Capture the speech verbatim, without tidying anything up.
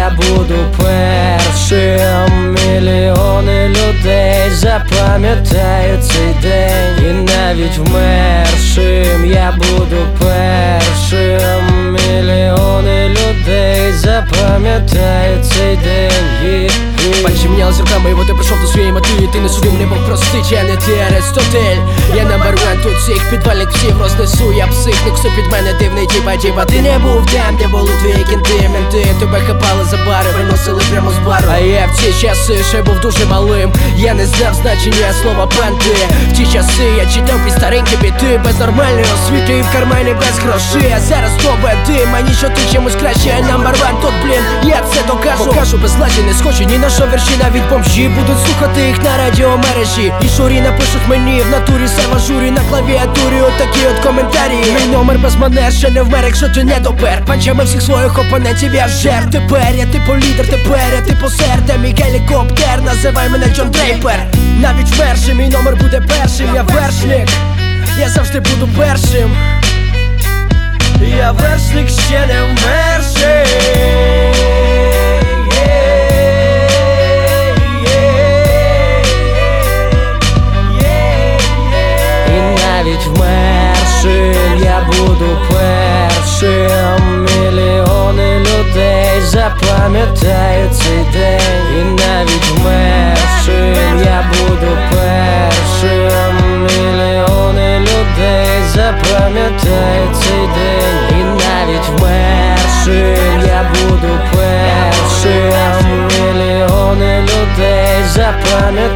я буду першим. Мільйони людей запам'ятають цей день, і навіть вмершим я буду першим. Мільйони людей запам'ятають цей день. Пальці міняли зірками, і вот я прийшов до своєї мети. Ти не судив, не Бог простить, я не ти Аристотель. Я номер ван, тут всіх підвальник всіх рознесу. Я психник, все під мене дивний тіпа тіпа. Ти не був там, де були твої кінти, менти. Тебе хапали за бари, виносили прямо з бару. А я в ті часи ще був дуже малим. Я не знав значення слова панти. В ті часи я читав під старенькі біти. Без нормальної освіти і в кармані без грошей. А зараз то беди, мені що ти чимось краще. Номер ван, тут блін, я це докажу. Покажу без лажі, не схожу ні на що вірші. Навіть бомжі будуть слухати їх на радіомережі. І журі напишуть мені в натурі сава журі на клавіатурі отакі от коментарі. Мій номер без манер ще не вмер, якщо ти не допер. Панчами всіх своїх опонентів я жер. Тепер я типу лідер, тепер я типу сер. Де мій гелікоптер, називай мене Джон Дрейпер. Навіть вмерши, мій номер буде першим. Я вершник, я завжди буду першим. Я вершник, ще не вмерший. Вмершим я буду першим. Мільйони людей запам'ятають цей день, і навіть вмершим я буду першим. Мільйони людей запам'ятають цей день, і навіть вмершим я буду першим. Мільйони людей запам'ятають